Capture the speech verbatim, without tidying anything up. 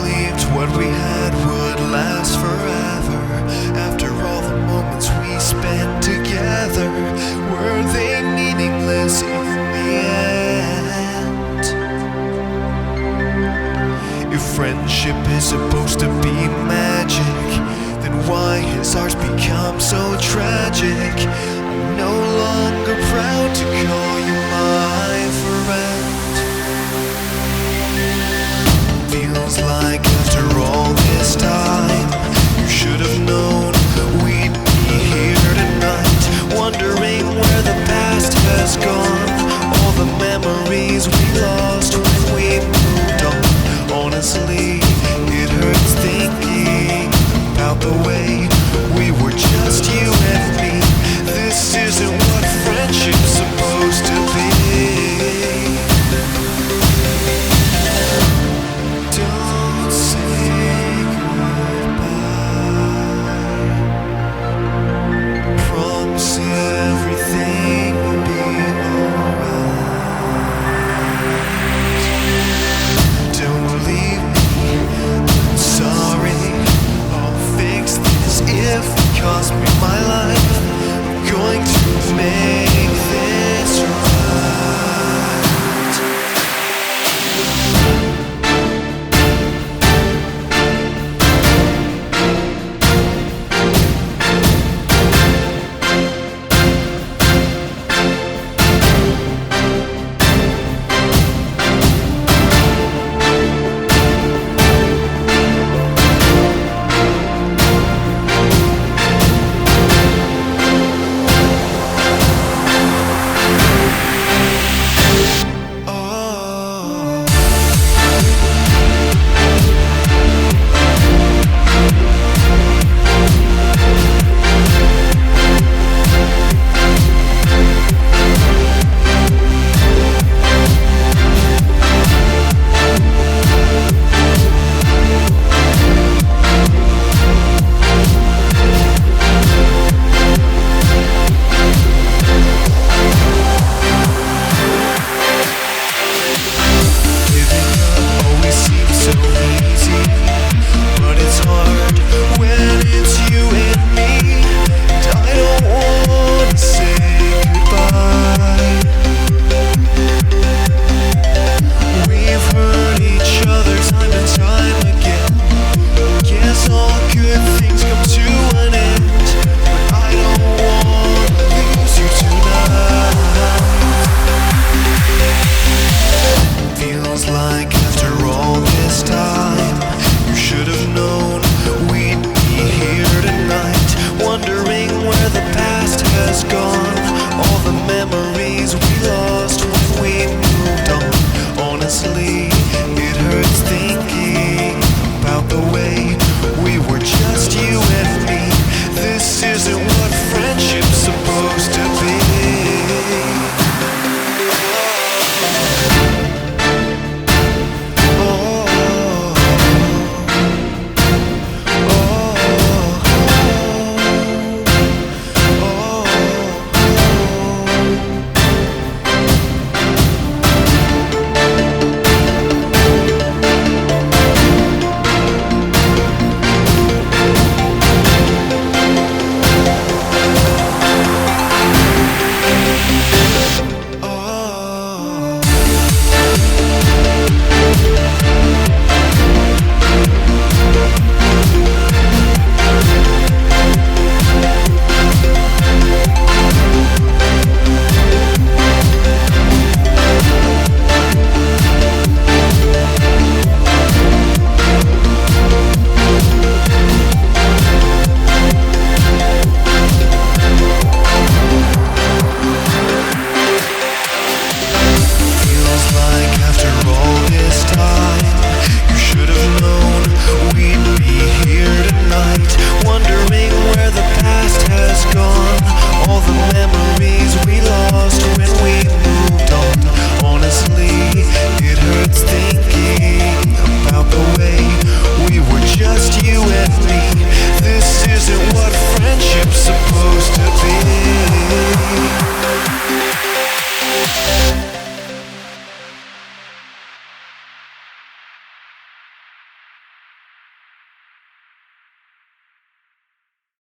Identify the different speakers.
Speaker 1: believed what we had would last forever. After all the moments we spent together, were they meaningless in the end? If friendship is supposed to be magic, then why has ours become so tragic? I'm no longer proud to call you my friend. Feels like after all this time, you should have known we'd be here tonight, wondering where the past has gone, all the memories we lost when we moved on. Honestly, it hurts thinking about the way we were just you and me. This isn't what friendship's supposed to be. Don't say goodbye. Promise everything will be alright. Don't leave me, I'm sorry. I'll fix this if it costs me my life. I'm going to make this right. Giving up always seems so easy, but it's hard.